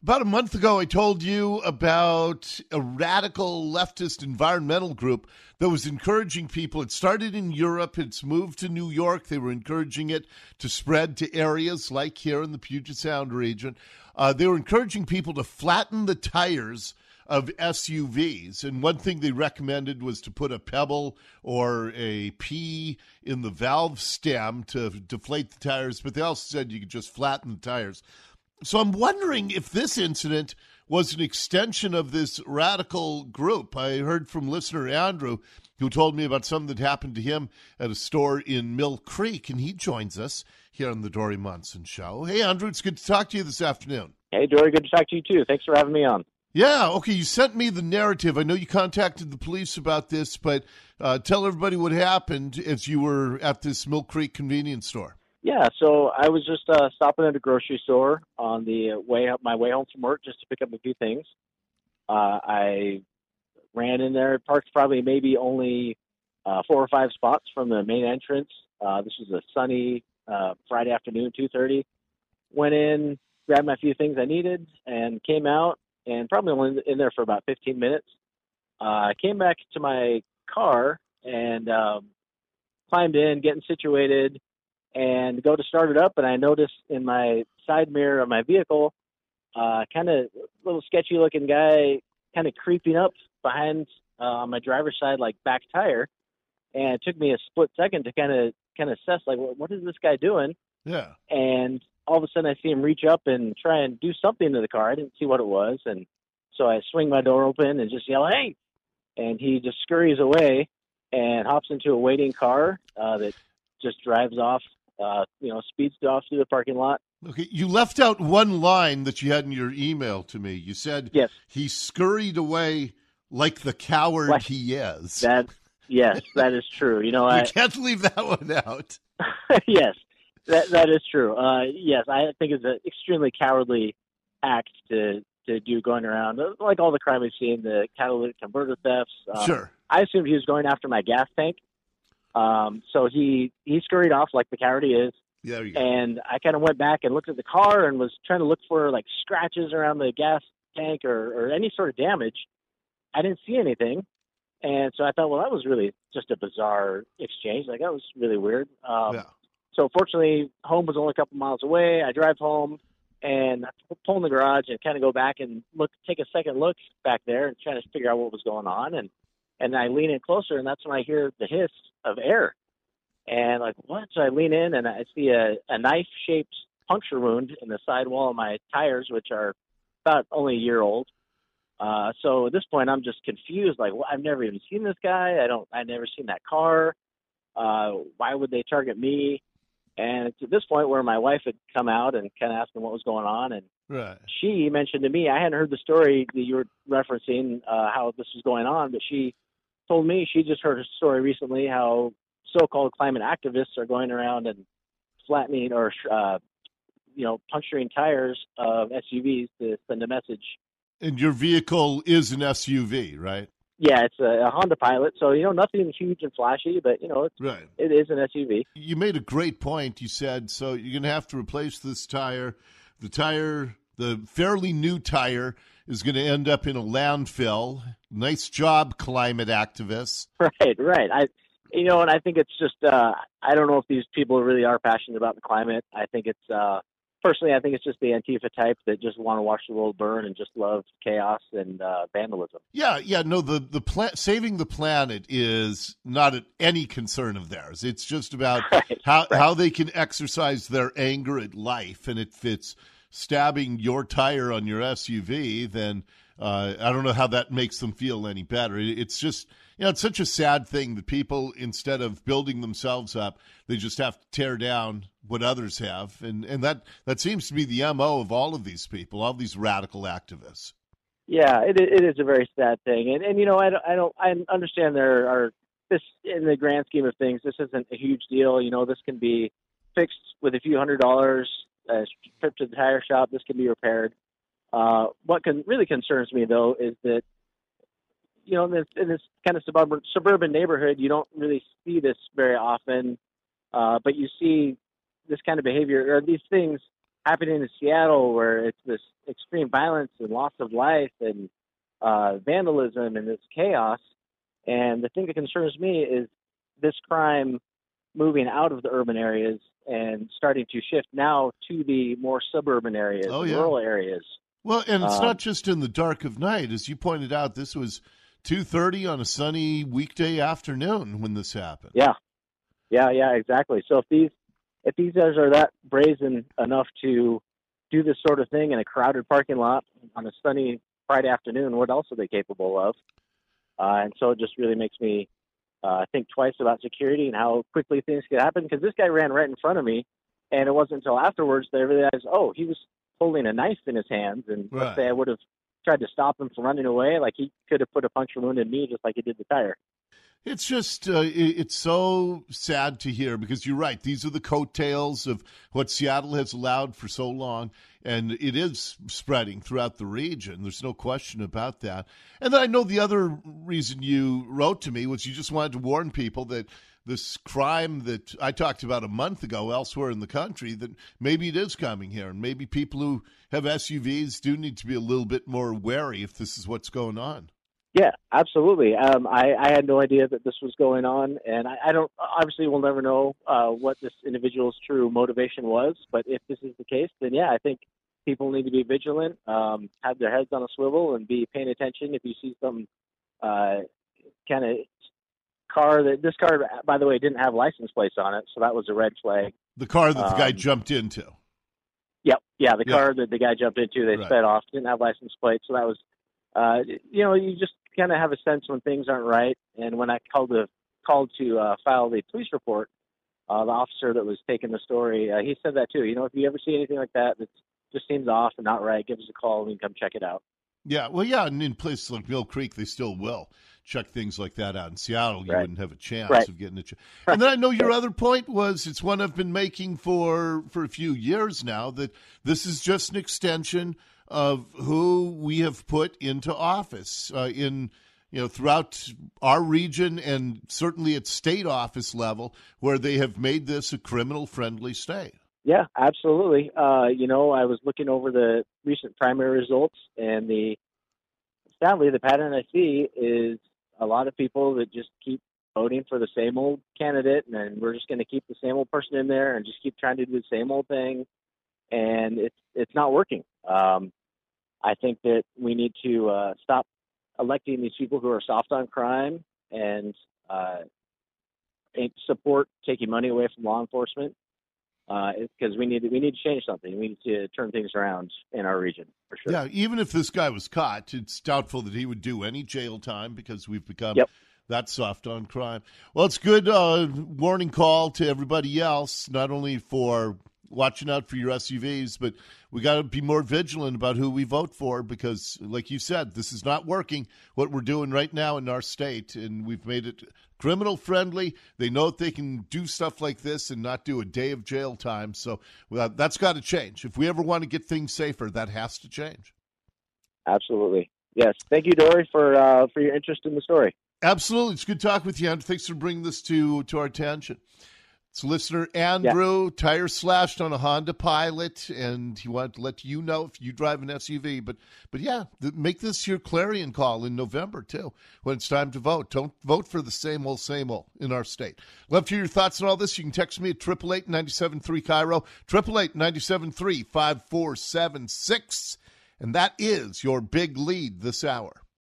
About a month ago, I told you about a radical leftist environmental group that was encouraging people. It started in Europe. It's moved to New York. They were encouraging it to spread to areas like here in the Puget Sound region. They were encouraging people to flatten the tires of SUVs. And one thing they recommended was to put a pebble or a pea in the valve stem to deflate the tires. But they also said you could just flatten the tires. So I'm wondering if this incident was an extension of this radical group. I heard from listener Andrew, who told me about something that happened to him at a store in Mill Creek, and he joins us here on the Dory Munson Show. Hey, Andrew, it's good to talk to you this afternoon. Hey, Dory, good to talk to you, too. Thanks for having me on. Yeah, okay, you sent me the narrative. I know you contacted the police about this, but tell everybody what happened as you were at this Mill Creek convenience store. Yeah, so I was just stopping at a grocery store on the my way home from work just to pick up a few things. I ran in there, parked probably maybe only 4 or 5 spots from the main entrance. This was a sunny Friday afternoon, 2:30. Went in, grabbed my few things I needed, and came out, and probably only in there for about 15 minutes. I came back to my car and climbed in, getting situated, and go to start it up, and I noticed in my side mirror of my vehicle, kind of little sketchy looking guy kind of creeping up behind on my driver's side, like back tire. And it took me a split second to kind of assess, like, what is this guy doing? Yeah. And all of a sudden I see him reach up and try and do something to the car. I didn't see what it was. And so I swing my door open and just yell, "Hey!" And he just scurries away and hops into a waiting car that just drives off. Speeds off through the parking lot. Okay, you left out one line that you had in your email to me. You said, yes, he scurried away like the coward he is. Yes, that is true. You can't leave that one out. Yes, that is true. Yes, I think it's an extremely cowardly act to do, going around, like all the crime we've seen, the catalytic converter thefts. Sure. I assumed he was going after my gas tank. So he scurried off like the coward he is. There you go. And I kind of went back and looked at the car and was trying to look for like scratches around the gas tank or any sort of damage. I didn't see anything. And so I thought, well, that was really just a bizarre exchange. Like, that was really weird. So fortunately, home was only a couple miles away. I drive home and I pull in the garage and kind of go back and take a second look back there and try to figure out what was going on. And I lean in closer, and that's when I hear the hiss of air. And like, what? So I lean in, and I see a knife-shaped puncture wound in the sidewall of my tires, which are about only a year old. So at this point, I'm just confused. Like, well, I've never even seen this guy. I've never seen that car. Why would they target me? And it's at this point where my wife had come out and kind of asked me what was going on. And right. She mentioned to me, I hadn't heard the story that you were referencing, how this was going on, but she told me she just heard a story recently how so-called climate activists are going around and flattening or, puncturing tires of SUVs to send a message. And your vehicle is an SUV, right? Yeah, it's a Honda Pilot, so, nothing huge and flashy, but, right. It is an SUV. You made a great point. You said, so you're going to have to replace this tire. The fairly new tire is going to end up in a landfill. Nice job, climate activists. Right. And I think it's just, I don't know if these people really are passionate about the climate. I think it's, personally, I think it's just the Antifa type that just want to watch the world burn and just love chaos and vandalism. Yeah. No, saving the planet is not any concern of theirs. It's just about how they can exercise their anger at life. And if it's stabbing your tire on your SUV, then I don't know how that makes them feel any better. It's just, it's such a sad thing that people, instead of building themselves up, they just have to tear down what others have. And that seems to be the MO of all of these people, all these radical activists. Yeah, it is a very sad thing. And I understand there are, this, in the grand scheme of things, this isn't a huge deal. This can be fixed with a few $100s, a trip to the tire shop. This can be repaired. What really concerns me, though, is that, in this kind of suburban neighborhood, you don't really see this very often, but you see this kind of behavior or these things happening in Seattle, where it's this extreme violence and loss of life and vandalism and this chaos. And the thing that concerns me is this crime moving out of the urban areas and starting to shift now to the more suburban areas, rural areas. Well, and it's not just in the dark of night. As you pointed out, this was 2:30 on a sunny weekday afternoon when this happened. Yeah, exactly. So if these guys are that brazen enough to do this sort of thing in a crowded parking lot on a sunny Friday afternoon, what else are they capable of? And so it just really makes me think twice about security and how quickly things could happen, because this guy ran right in front of me, and it wasn't until afterwards that I realized, he was holding a knife in his hands, and let's say I would have tried to stop him from running away, like he could have put a puncture wound in me just like he did the tire. It's just, it's so sad to hear, because you're right. These are the coattails of what Seattle has allowed for so long, and it is spreading throughout the region. There's no question about that. And then I know the other reason you wrote to me was you just wanted to warn people that this crime that I talked about a month ago elsewhere in the country, that maybe it is coming here, and maybe people who have SUVs do need to be a little bit more wary if this is what's going on. Yeah, absolutely. I had no idea that this was going on, and I don't. Obviously, we'll never know what this individual's true motivation was. But if this is the case, then yeah, I think people need to be vigilant, have their heads on a swivel, and be paying attention if you see some kind of car. This car, by the way, didn't have license plates on it, so that was a red flag. The car that the guy jumped into. Yep, yeah, the car that the guy jumped into, they sped off, didn't have license plates, so that was. You just kind of have a sense when things aren't right. And when I called to file the police report, the officer that was taking the story, he said that too. If you ever see anything like that just seems off and not right, give us a call and we can come check it out. Yeah, well, yeah, and in places like Mill Creek, they still will check things like that out. In Seattle, you wouldn't have a chance of getting it. And then I know your other point was, it's one I've been making for a few years now, that this is just an extension of who we have put into office throughout our region, and certainly at state office level, where they have made this a criminal-friendly state. Yeah, absolutely. I was looking over the recent primary results, and sadly, the pattern I see is a lot of people that just keep voting for the same old candidate, and then we're just going to keep the same old person in there and just keep trying to do the same old thing, and it's not working. I think that we need to stop electing these people who are soft on crime and support taking money away from law enforcement, because we need to change something. We need to turn things around in our region, for sure. Yeah, even if this guy was caught, it's doubtful that he would do any jail time, because we've become that soft on crime. Well, it's good warning call to everybody else, not only for watching out for your SUVs, but we got to be more vigilant about who we vote for, because, like you said, this is not working, what we're doing right now in our state, and we've made it criminal friendly. They know that they can do stuff like this and not do a day of jail time, so that's got to change. If we ever want to get things safer, that has to change. Absolutely. Yes. Thank you, Dory, for your interest in the story. Absolutely. It's good talk with you, and thanks for bringing this to our attention. It's listener Andrew, tire slashed on a Honda Pilot, and he wanted to let you know if you drive an SUV. But make this your clarion call in November, too, when it's time to vote. Don't vote for the same old in our state. Love to hear your thoughts on all this. You can text me at 888-97-3-KIRO, 888-97-3-5476. And that is your big lead this hour.